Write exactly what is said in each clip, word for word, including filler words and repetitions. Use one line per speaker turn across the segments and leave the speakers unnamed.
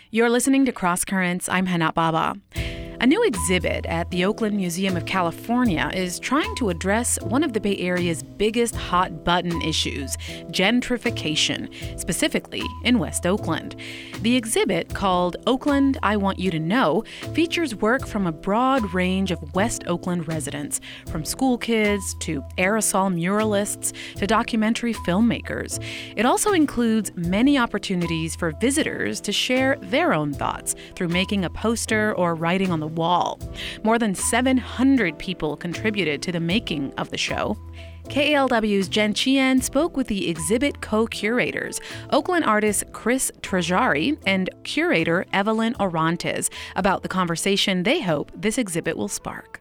You're listening to Cross Currents. I'm Hana Baba. A new exhibit at the Oakland Museum of California is trying to address one of the Bay Area's biggest hot-button issues, gentrification, specifically in West Oakland. The exhibit, called Oakland, I Want You to Know, features work from a broad range of West Oakland residents, from school kids to aerosol muralists to documentary filmmakers. It also includes many opportunities for visitors to share their own thoughts through making a poster or writing on the wall. More than seven hundred people contributed to the making of the show. K A L W's Jen Chien spoke with the exhibit co-curators, Oakland artist Chris Trajari and curator Evelyn Orantes, about the conversation they hope this exhibit will spark.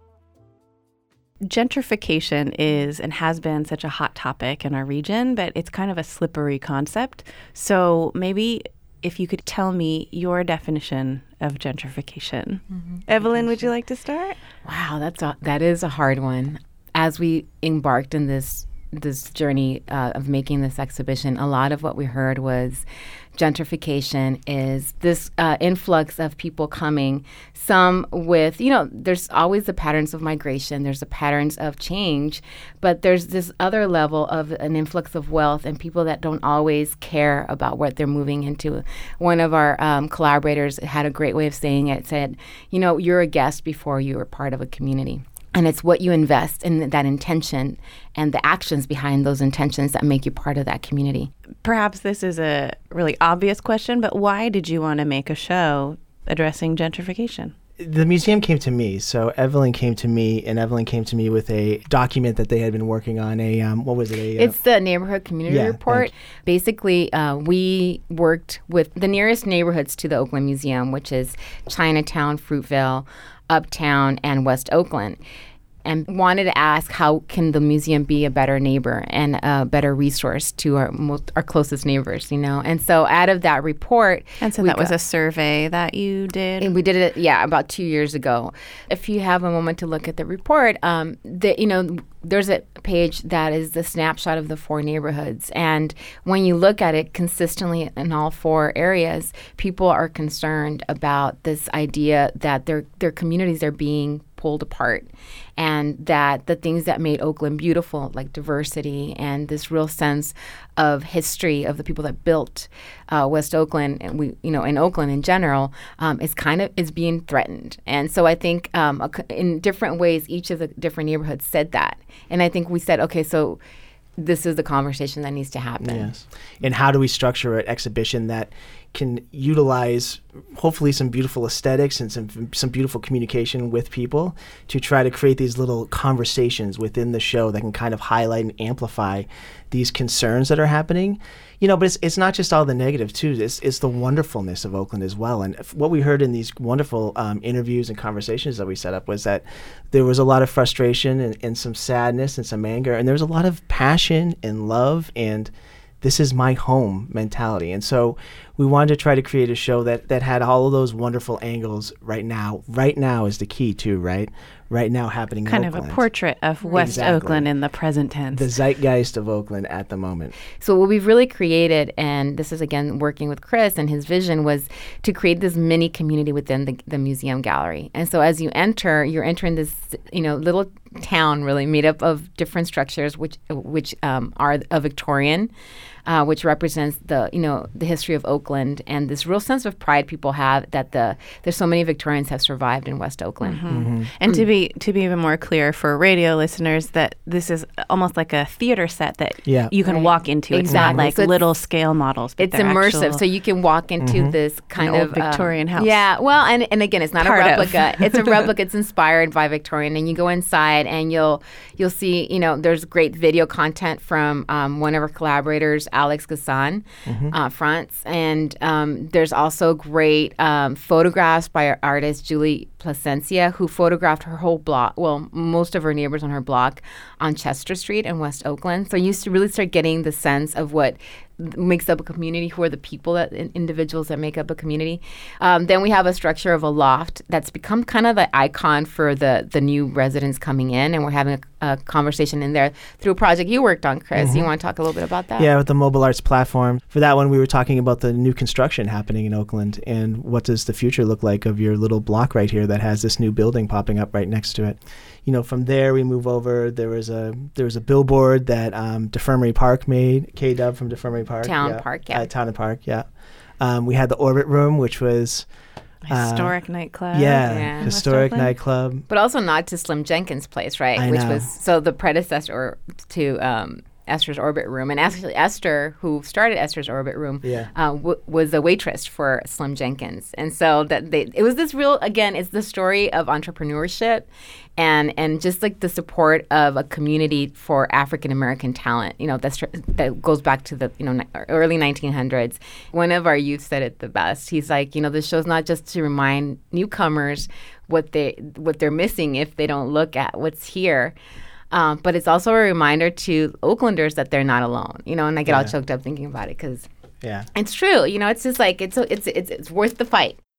Gentrification is and has been such a hot topic in our region, but it's kind of a slippery concept. So maybe if you could tell me your definition of gentrification. Mm-hmm. Evelyn, would you like to start?
Wow, that's a, that is a hard one. As we embarked in this this journey uh, of making this exhibition, a lot of what we heard was gentrification is this uh, influx of people coming, some with, you know, there's always the patterns of migration, there's the patterns of change, but there's this other level of an influx of wealth and people that don't always care about what they're moving into. One of our um, collaborators had a great way of saying it, said, you know, you're a guest before you are part of a community. And it's what you invest in that intention and the actions behind those intentions that make you part of that community.
Perhaps this is a really obvious question, but why did you want to make a show addressing gentrification?
The museum came to me. So Evelyn came to me, and Evelyn came to me with a document that they had been working on. A um, what was it? A, uh,
it's the Neighborhood Community
yeah,
Report. Basically, uh, we worked with the nearest neighborhoods to the Oakland Museum, which is Chinatown, Fruitvale, Uptown, and West Oakland, and wanted to ask how can the museum be a better neighbor and a better resource to our most, our closest neighbors, you know. And so out of that report,
and so that was got, a survey that you did.
And we did it, yeah, about two years ago. If you have a moment to look at the report, um, the you know. There's a page that is the snapshot of the four neighborhoods. And when you look at it consistently in all four areas, people are concerned about this idea that their their communities are being pulled apart, and that the things that made Oakland beautiful, like diversity and this real sense of history of the people that built uh, West Oakland, and we, you know, in Oakland in general, um, is kind of is being threatened. And so I think um, in different ways, each of the different neighborhoods said that. And I think we said, okay, so this is the conversation that needs to happen.
Yes. And how do we structure an exhibition that can utilize hopefully some beautiful aesthetics and some some beautiful communication with people to try to create these little conversations within the show that can kind of highlight and amplify these concerns that are happening. You know, but it's it's not just all the negative too. It's it's the wonderfulness of Oakland as well. And what we heard in these wonderful um, interviews and conversations that we set up was that there was a lot of frustration and, and some sadness and some anger, and there was a lot of passion and love and this is my home mentality. And so we wanted to try to create a show that, that had all of those wonderful angles right now. Right now is the key too, right? Right now happening
kind
in
of
Oakland.
A portrait of West
Exactly.
Oakland in the present tense.
The zeitgeist of Oakland at the moment.
So what we've really created, and this is again working with Chris, and his vision was to create this mini community within the, the museum gallery. And so as you enter, you're entering this, you know, little town really made up of different structures, which which um, are a Victorian, uh, which represents the, you know, the history of Oakland and this real sense of pride people have that the there's so many Victorians have survived in West Oakland.
Mm-hmm. Mm-hmm. And to be to be even more clear for radio listeners, that this is almost like a theater set that yeah. you can right. walk into. It's exactly. not like so little scale models. But
it's immersive, so you can walk into mm-hmm. this kind
An
of
old Victorian
uh,
house.
Yeah, well, and and again, it's not
Part
a replica.
Of.
It's a replica. It's inspired by Victorian, and you go inside and you'll you'll see, you know, there's great video content from um, one of our collaborators, Alex Gassan, mm-hmm. uh, fronts, and um, there's also great um, photographs by our artist Julie Plasencia, who photographed her whole block, well, most of her neighbors on her block on Chester Street in West Oakland. So you used to really start getting the sense of what makes up a community, who are the people, that individuals that make up a community. Um, then we have a structure of a loft that's become kind of the icon for the, the new residents coming in, and we're having a, a conversation in there through a project you worked on, Chris. Mm-hmm. You want to talk a little bit about that?
Yeah, with the Mobile Arts Platform. For that one, we were talking about the new construction happening in Oakland, and what does the future look like of your little block right here that has this new building popping up right next to it. You know, from there we move over. There was a there was a billboard that um, DeFermery Park made. K-Dub from DeFermery Park.
Town
yeah.
Park, yeah.
Uh, Town and Park, yeah. Um, we had the Orbit Room, which was
historic
uh,
nightclub.
Yeah,
Yeah.
historic nightclub.
But also not to Slim Jenkins' place, right?
I
Which
know.
was so the predecessor to um, Esther's Orbit Room. And actually, Esther, who started Esther's Orbit Room,
Yeah.
uh, w- was a waitress for Slim Jenkins. And so that they, it was this real, again, it's the story of entrepreneurship and and just like the support of a community for African American talent. You know, that's tr- that goes back to the you know ni- early nineteen hundreds. One of our youth said it the best. He's like, you know, this show's not just to remind newcomers what they what they're missing if they don't look at what's here. Um, but it's also a reminder to Oaklanders that they're not alone, you know, and I get all
Yeah.
choked up thinking about it because
Yeah.
it's true. You know, it's just like, it's it's it's, it's worth the fight.